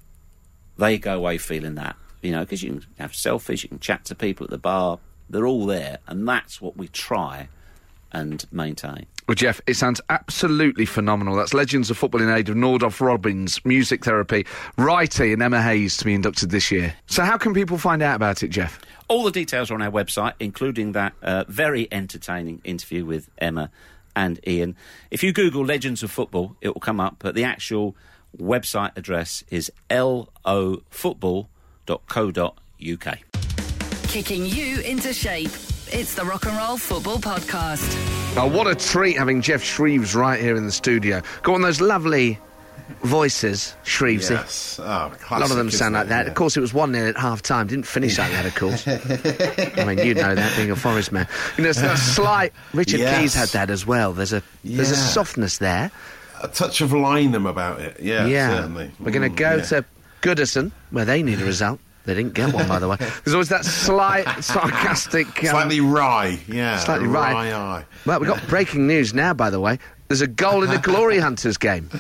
they go away feeling that. You know, because you can have selfies, you can chat to people at the bar. They're all there, and that's what we try and maintain. Well, Jeff, it sounds absolutely phenomenal. That's Legends of Football in Aid of Nordhoff Robbins, Music Therapy, Righty and Emma Hayes to be inducted this year. So how can people find out about it, Jeff? All the details are on our website, including that uh, very entertaining interview with Emma and Ian. If you Google Legends of Football, it will come up, but the actual website address is L O football dot co dot U K. Kicking you into shape. It's the Rock and Roll Football Podcast. Oh, what a treat having Jeff Shreeves right here in the studio. Got one of those lovely voices, Shreevesy. Yes. Oh, classic, A lot of them sound like that. Yeah. Of course, it was one nil at half-time. Didn't finish like that, of course. I mean, you'd know that, being a Forest man. You know, it's that slight... Richard Yes. Keys had that as well. There's a there's a Yeah. softness there. A touch of Lynham about it. Yeah, Yeah. certainly. We're going to Mm, go yeah. to Goodison, where they need a result. They didn't get one, by the way. There's always that slight, sarcastic... Um, Slightly wry, yeah. Slightly a wry. wry eye. Well, we've got breaking news now, by the way. There's a goal in the Glory Hunters game.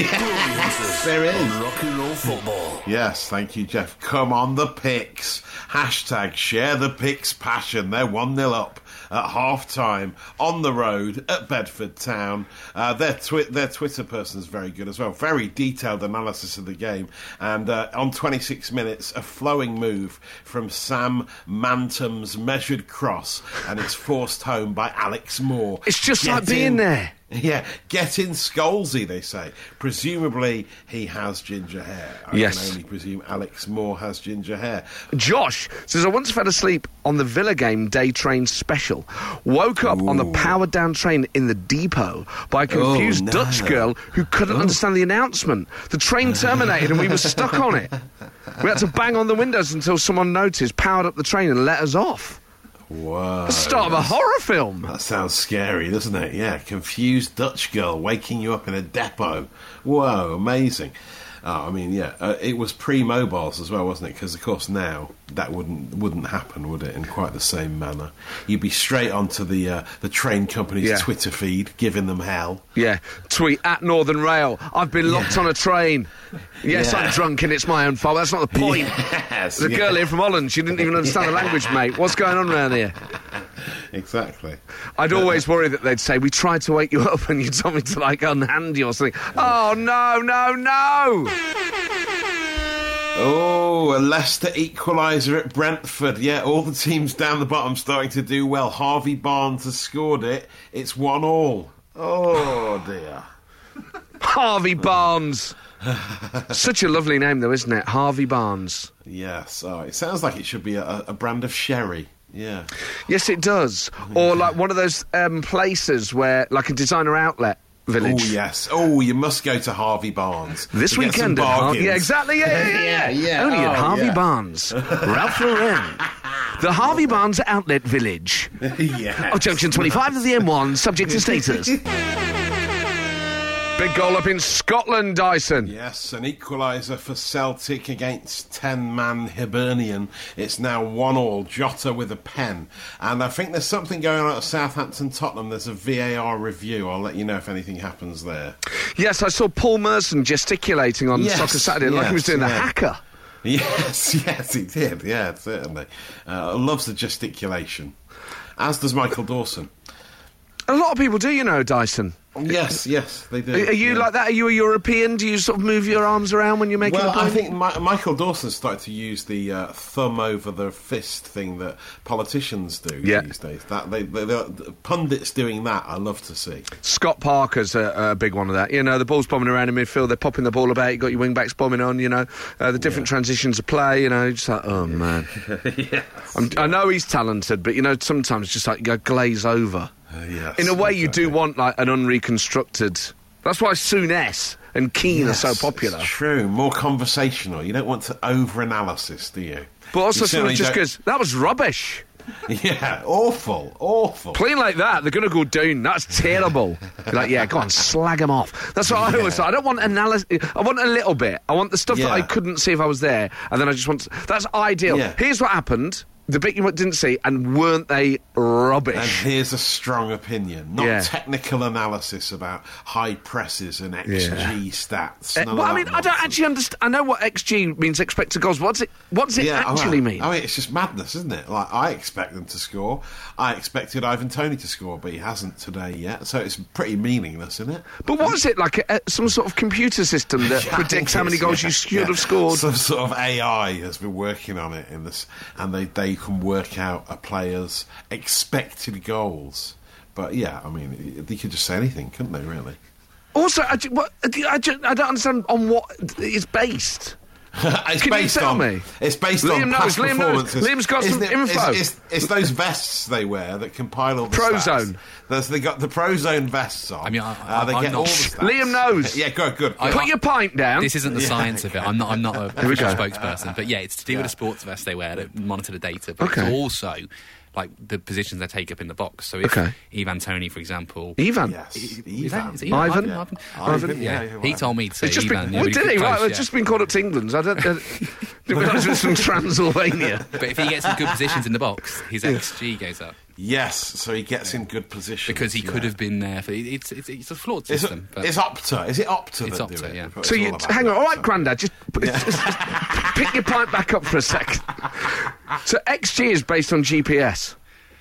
Yes, there is. Rock and Roll Football. Yes, thank you, Jeff. Come on, the Picks. Hashtag share the Picks passion. They're one nil up at half-time on the road at Bedford Town. Uh, their, twi- their Twitter person is very good as well. Very detailed analysis of the game. And uh, on twenty-six minutes, a flowing move from Sam Mantum's measured cross, and it's forced home by Alex Moore. It's just Get like being in. there. Yeah, get in Scholesy, they say. Presumably, he has ginger hair. I Yes. can only presume Alex Moore has ginger hair. Josh says, I once fell asleep on the Villa game day train special. Woke up on the powered down train in the depot by a confused Oh, no. Dutch girl who couldn't understand the announcement. The train terminated and we were stuck on it. We had to bang on the windows until someone noticed, powered up the train and let us off. Whoa. The start of a horror film. That sounds scary, doesn't it? Yeah, confused Dutch girl waking you up in a depot. Whoa, amazing. Oh, I mean, yeah, uh, it was pre-mobiles as well, wasn't it? Because, of course, now that wouldn't wouldn't happen, would it, in quite the same manner? You'd be straight onto the uh, the train company's Yeah. Twitter feed, giving them hell. Yeah, tweet at Northern Rail. I've been locked on a train. Yes, Yeah. I'm drunk and it's my own fault. That's not the point. Yes, The yeah. girl here from Holland, she didn't even understand the language, mate. What's going on around here? Exactly. I'd always worry that they'd say, we tried to wake you up and you told me to, like, unhand you or something. Oh, no, no, no! Oh, a Leicester equaliser at Brentford. Yeah, all the teams down the bottom starting to do well. Harvey Barnes has scored it. It's one all. Oh, dear. Harvey Barnes. Such a lovely name, though, isn't it? Harvey Barnes. Yes. Oh, it sounds like it should be a, a brand of sherry. Yeah. Yes, it does. Or, like, one of those um, places where, like, a designer outlet village. Oh, yes. Oh, you must go to Harvey Barnes. This to get some weekend at Har- bargains. Yeah, exactly. Yeah, yeah, yeah. Yeah, yeah. Only at Oh, Harvey yeah. Barnes. Ralph Lauren. The Harvey Barnes Outlet Village. Yes. Oh, Junction twenty-five of the M one, subject to status. Big goal up in Scotland, Dyson. Yes, an equaliser for Celtic against ten-man Hibernian. It's now one all, Jota with a pen. And I think there's something going on at Southampton-Tottenham. There's a V A R review. I'll let you know if anything happens there. Yes, I saw Paul Merson gesticulating on Yes, Soccer Saturday like he was yes, doing the yeah. hacker. Yes, yes, he did. Yeah, certainly. Uh, loves the gesticulation. As does Michael Dawson. A lot of people do, you know, Dyson. Yes, yes, they do. Are, are you yeah. like that? Are you a European? Do you sort of move your arms around when you're making Well, a point? I think Mi- Michael Dawson started to use the uh, thumb over the fist thing that politicians do Yeah. these days. That they, they, they, pundits doing that, I love to see. Scott Parker's a, a big one of that. You know, the ball's bombing around in midfield, they're popping the ball about, you got your wing-backs bombing on, you know, uh, the different transitions of play, you know, just like, oh, man. yes. I'm, I know he's talented, but, you know, sometimes just like you go glaze over. Uh, yes, In a way, you exactly. do want like an unreconstructed. That's why Souness and Keane Yes, are so popular. It's true, more conversational. You don't want to over-analysis, do you? But also, You someone certainly just don't- goes, "That was rubbish." Yeah, awful, awful. Playing like that, they're going to go down. That's terrible. You're like, yeah, go on, slag them off. That's what I always say. I don't want analysis. I want a little bit. I want the stuff that Yeah. I couldn't see if I was there, and then I just want. To, that's ideal. Yeah. Here's what happened. The bit you didn't see, and weren't they And rubbish? here's a strong opinion, not Yeah. technical analysis about high presses and X G Yeah. stats. Uh, None well, of I mean, that I don't nonsense. actually understand. I know what X G means, expected goals. What's it? What's it Yeah, oh, actually well, mean? I mean, it's just madness, isn't it? Like, I expect them to score. I expected Ivan Toney to score, but he hasn't today yet. So it's pretty meaningless, isn't it? But what is it like? A, a, some sort of computer system that Yeah, I predicts think how many it's- goals yeah, you should yeah. have scored? Some sort of A I has been working on it in this, and they, they can work out a player's expected goals. But yeah, I mean, they could just say anything, couldn't they? Really? Also, I, ju- what, I, ju- I don't understand on what it's based. it's Can you based tell on, me? It's based Liam on knows, past Liam knows. performances. Liam's got Isn't some it- info. It's, it's, it's those vests they wear that compile all the Prozone. stats. There's, they got the Prozone vests on. I mean, I- uh, they I'm get not- all the stats. Liam knows. Yeah, good, good. good. Put your pint down. This isn't the Yeah. science of it. I'm not. I'm not a we official go. spokesperson, but yeah, it's to do with the sports vest they wear that monitor the data. But Okay. it's also like the positions they take up in the box. So if Okay. Ivan Toney, for example, Ivan. Yes, is that, is it Ivan? Ivan? Ivan? Ivan? Yeah, Yeah, yeah, he right. told me to say It's just Ivan. been, yeah, well, but did he? close, Right, it's yeah. just been called up to England. I don't, I didn't realise it was from Transylvania. But if he gets in good positions in the box, his X G goes up Yes, so he gets in good position because he yeah. could have been there. For it's it's, it's a flawed It's, system. but it's Opta. Is it Opta? It's that Opta, do it? yeah. That's what So it's you all about, hang on. All right, Opta. Grandad, just, just, just pick your pint back up for a second. So X G is based on G P S.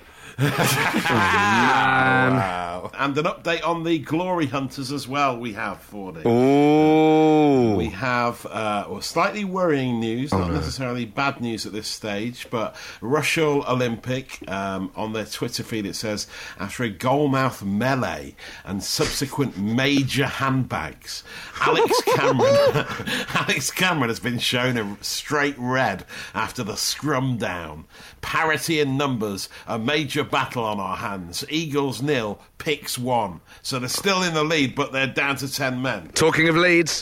Wow. And an update on the Glory Hunters as well. We have for you. Oh, We have uh, well, slightly worrying news, not necessarily bad news at this stage, but Rushall Olympic, um, on their Twitter feed, it says, after a goalmouth melee and subsequent major handbags, Alex Cameron Alex Cameron has been shown a straight red after the scrum down. Parity in numbers, a major battle on our hands. Eagles nil, Picks one. So they're still in the lead, but they're down to ten men. talking of Leeds,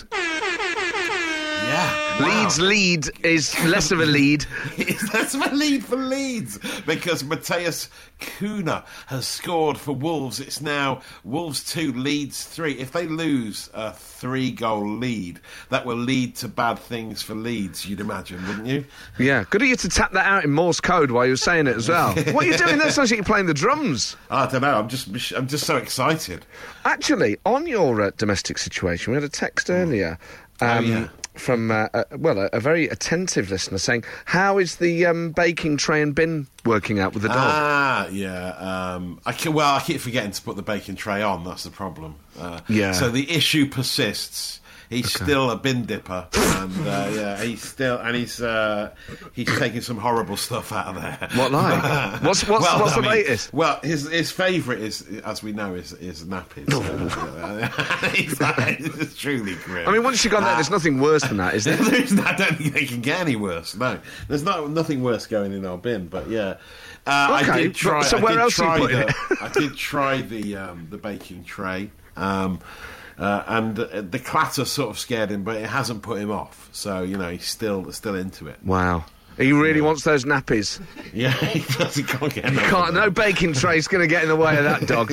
Yeah. Leeds lead is less of a lead. That's my lead for Leeds because Mateus Cunha has scored for Wolves. It's now Wolves two, Leeds three. If they lose a three-goal lead, that will lead to bad things for Leeds, you'd imagine, wouldn't you? Yeah, good of you to tap that out in Morse code while you were saying it as well. What are you doing there? Sounds like you're playing the drums. I don't know. I'm just, I'm just so excited. Actually, on your uh, domestic situation, we had a text earlier. Um, Oh, yeah. From, uh, uh, well, a, a very attentive listener saying, how is the um, baking tray and bin working out with the dog? Ah, yeah. Um, I can, well, I keep forgetting to put the baking tray on. That's the problem. Uh, Yeah. So the issue persists. He's still a bin dipper, and uh, yeah, he's still, and he's uh, he's taking some horrible stuff out of there. What like? What's what's, Well, what's I the mean, latest? Well, his his favourite is, as we know, is is nappies. Uh, it's, it's truly grim. I mean, once you've gone there, there's nothing worse than that, is there? There's- I don't think they can get any worse. No, there's not nothing worse going in our bin. But yeah, uh, Okay, I did but- try. so I where did else are you try putting the, it? I did try the um, the baking tray, um, uh, and uh, the clatter sort of scared him, but it hasn't put him off. So you know, he's still still into it. Wow. He really wants those nappies. Yeah, he does. He can't get. You can't, no baking tray's going to get in the way of that dog.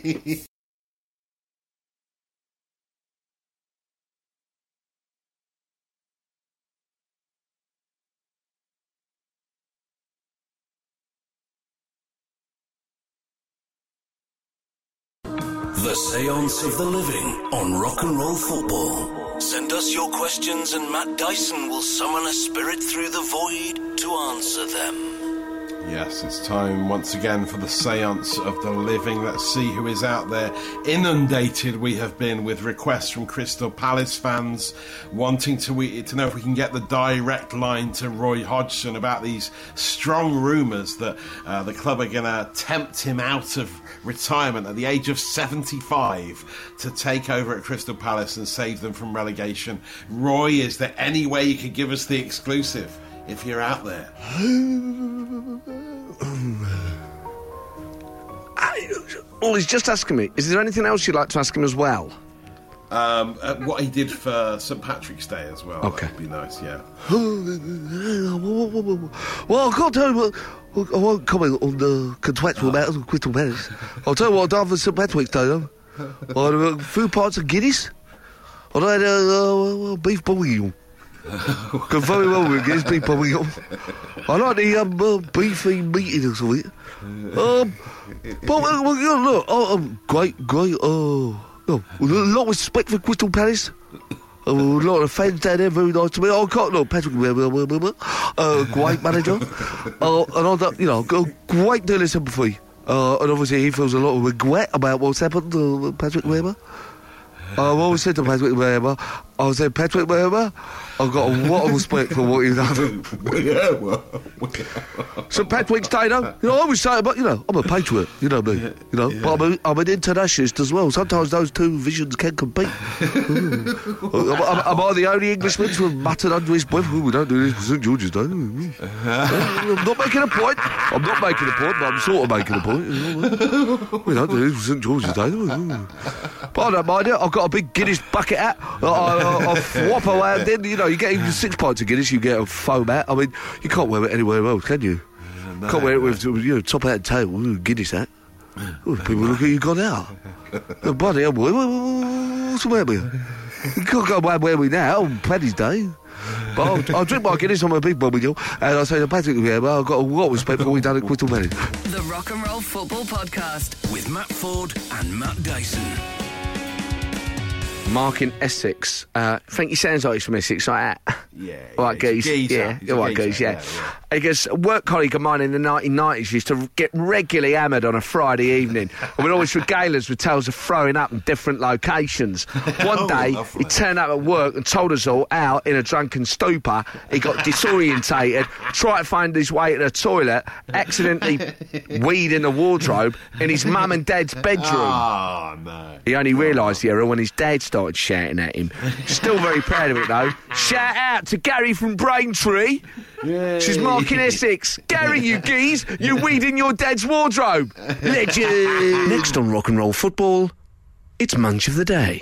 The Seance of the Living on Rock and Roll Football. Send us your questions and Matt Dyson will summon a spirit through the void to answer them. Yes, it's time once again for the Seance of the Living. Let's see who is out there. Inundated we have been with requests from Crystal Palace fans wanting to, we, to know if we can get the direct line to Roy Hodgson about these strong rumours that uh, the club are going to tempt him out of retirement at the age of seventy-five to take over at Crystal Palace and save them from relegation. Roy, is there any way you could give us the exclusive if you're out there? I, Oh, he's just asking me, is there anything else you'd like to ask him as well? Um, uh, what he did for Saint Patrick's Day as well. Okay. That would be nice, yeah. Well, I can't tell you what... I won't comment on the contractual matters of Crystal Palace. I'll tell you what I've done for Saint Patrick's Day, though. I had a few pints of Guinness. I had a uh, beef bourguignon. Go very well with Guinness beef bourguignon. I like the um, uh, beefy meatiness of it. Um, but uh, well, you know, look, oh, um, great, great. Uh, oh, a lot of respect for Crystal Palace. Uh, a lot of fans down there, very nice to me. I can't look, Patrick, uh, great manager. Uh, and I, you know, got a great deal of sympathy. Uh, and obviously he feels a lot of regret about what's happened to Patrick Weber. I've always said to Patrick Weber, I said, Patrick Weber, I've got a lot of respect for what you've done. So Patrick's Day, though, you know, I always say, but you know, I'm a patriot, you know me, you know, yeah. But I'm, a, I'm an internationalist as well. Sometimes those two visions can compete. am, am, am I the only Englishman to have muttered under his breath, oh, we don't do this for Saint George's Day? I'm not making a point. I'm not making a point, but I'm sort of making a point. You know, we don't do this for Saint George's Day. But I don't mind it. I've got a big Guinness bucket hat. I, I, I flop around in, you know, you get even six pints of Guinness, you get a foam hat. I mean, you can't wear it anywhere else, can you? Uh, no, can't wear it with, you know, top hat and tail, Guinness hat. Ooh, people look at you gone out. Oh, buddy, I'm, what's the matter with you? You can't go away where we now on Paddy's Day. But I'll, I'll drink my Guinness on my big bobby deal, and I'll say to Patrick, yeah, well, I've got a lot of respect for what we've done at Crystal Palace. The Rock and Roll Football Podcast with Matt Ford and Matt Dyson. Mark in Essex. Uh, I think he sounds like he's from Essex, like that. Yeah. Like yeah, geese. Yeah, yeah, like geese, yeah. yeah, yeah. He goes, a work colleague of mine in the nineteen nineties used to get regularly hammered on a Friday evening. And we'd always regale us with tales of throwing up in different locations. One Oh, day, lovely. he turned up at work and told us all out in a drunken stupor. He got disorientated, tried to find his way to the toilet, accidentally weed in the wardrobe in his mum and dad's bedroom. Oh, no. He only realised the error when his dad started shouting at him. Still very proud of it, though. Shout out to Gary from Braintree. Yay. She's Mark in Essex. Gary, you geese, you weed in your dad's wardrobe. Legend. Next on Rock and Roll Football, it's Munch of the Day.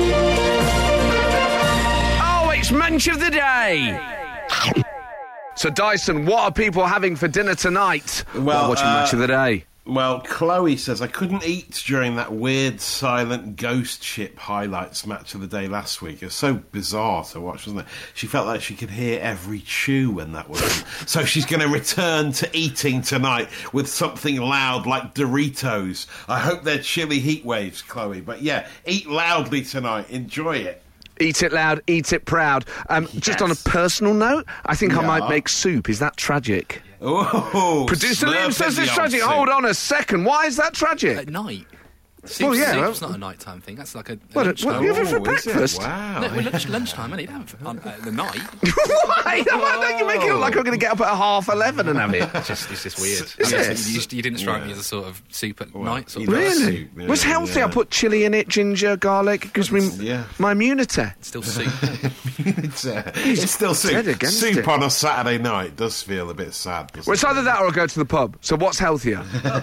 Oh, it's Munch of the Day. So, Dyson, what are people having for dinner tonight? Well, While watching uh, Munch of the Day. Well, Chloe says, I couldn't eat during that weird, silent ghost ship highlights match of the day last week. It was so bizarre to watch, wasn't it? She felt like she could hear every chew when that was on. So she's going to return to eating tonight with something loud like Doritos. I hope they're chilly heat waves, Chloe. But yeah, eat loudly tonight. Enjoy it. Eat it loud, eat it proud. Um, Yes. Just on a personal note, I think I Yeah. might make soup. Is that tragic? Oh, Producer slurp Liam says in it's the old tragic. soup. Hold on a second. Why is that tragic? At night. Well, yeah, Soup's well- not a nighttime thing. That's like a, a What, lunchtime. what, you have it for Oh, is it? breakfast? Wow. No, well, lunch, lunchtime, isn't it? You don't have it on uh, the night. Why? Why don't you make it look like I'm going to get up at half eleven and have it? It's just, it's just weird. Is I it? guess You, just, you didn't strike me Yeah. as a sort of soup at Well, night. Sort you of know, person. Really? soup, yeah, It was healthy. yeah. I put chilli in it, ginger, garlic. It gives me Yeah. my immunity. Still soup. it's, uh, it's still dead soup. against Soup it. on a Saturday night does feel a bit sad, doesn't Well, it's it? either that or I go to the pub. So what's healthier?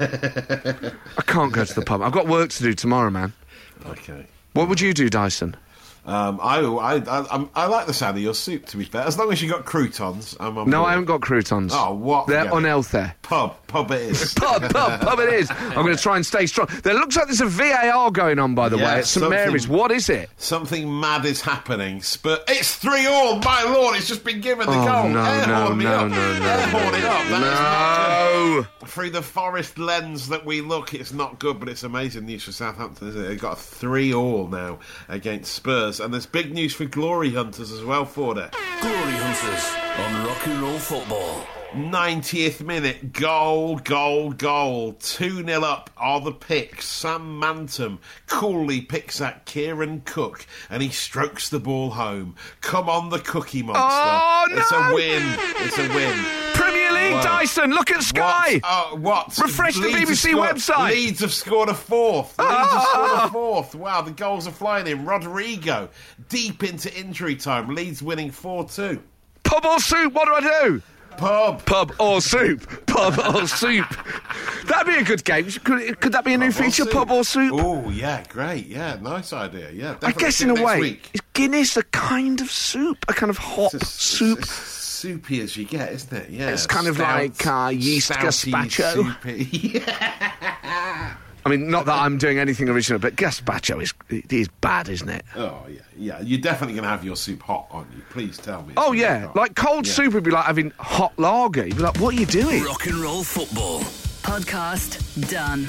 I can't go to the pub. I've got work to do tomorrow, man. Okay. What would you do, Dyson? Um, I, I, I, I'm- I like the sound of your soup, to be fair. As long as you got croutons, I'm on No, board. I haven't got croutons. Oh, what? They're Yeah. unhealthy. Pub, pub it is. Pub, pub, pub it is. I'm going to try and stay strong. There looks like there's a V A R going on, by the Yeah, way, at St something- Mary's. What is it? Something mad is happening. Spur- it's three all. My lord, it's just been given the Oh, goal. no, Air no, horn me no, up. no, no, Air horn it up. That is not No. good. Through the Forest lens that we look, it's not good, but it's amazing news for Southampton, isn't it? They've got a three all now against Spurs, and there's big news for Glory Hunters as well for it. Glory Hunters on Rock and Roll Football. ninetieth minute, goal, goal, goal. two nil up are the picks. Sam Mantum coolly picks at Kieran Cook and he strokes the ball home. Come on, the Cookie Monster. Oh, It's no! a win. It's a win. Premier League, Wow. Dyson, look at Sky. What? Uh, what? Refresh the Leeds B B C have scored- website. Leeds have scored a fourth. Leeds Ah. have scored a fourth. Wow, the goals are flying in. Rodrigo, deep into injury time. Leeds winning four two. Pub or soup, what do I do? Pub. Pub or soup. Pub or soup. That'd be a good game. Could, could that be a new Pub or feature? soup. Pub or soup? Oh, yeah, great. Yeah, nice idea. Yeah, I definitely guess do in a next way, week. is Guinness a kind of soup? A kind of hot It's as- soup? It's as soupy as you get, isn't it? Yeah. It's kind of like, uh, yeast stouty, gazpacho. soupy. Yeah. I mean, not that I'm doing anything original, but gazpacho is it is bad, isn't it? Oh, yeah, yeah. You're definitely going to have your soup hot, aren't you? Please tell me. it's Oh, gonna be yeah. hot. Like, cold Yeah. soup would be like having hot lager. You'd be like, what are you doing? Rock and roll football. Podcast done.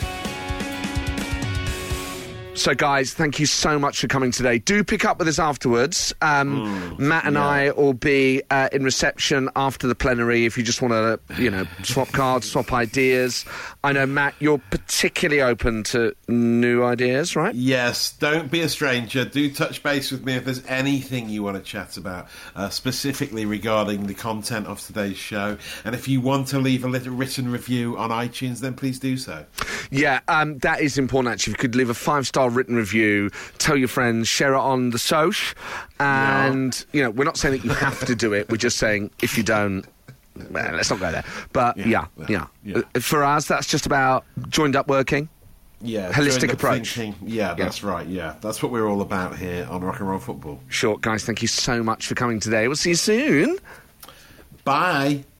So, guys, thank you so much for coming today. Do pick up with us afterwards. Um, Matt and yeah. I will be uh, in reception after the plenary if you just want to, you know, swap cards, swap ideas. I know, Matt, you're particularly open to new ideas, right? Yes, don't be a stranger. Do touch base with me if there's anything you want to chat about, uh, specifically regarding the content of today's show. And if you want to leave a little written review on iTunes, then please do so. Yeah, um, that is important, actually. If you could leave a five-star written review, tell your friends, share it on the soch. And, you know, we're not saying that you have to do it. We're just saying if you don't, well, let's not go there. But, yeah, Yeah, yeah. yeah, yeah. Uh, For us, that's just about joined up working. Yeah, Holistic joined up approach. thinking. Yeah, that's right. Yeah, that's what we're all about here on Rock and Roll Football. Sure, guys, thank you so much for coming today. We'll see you soon. Bye.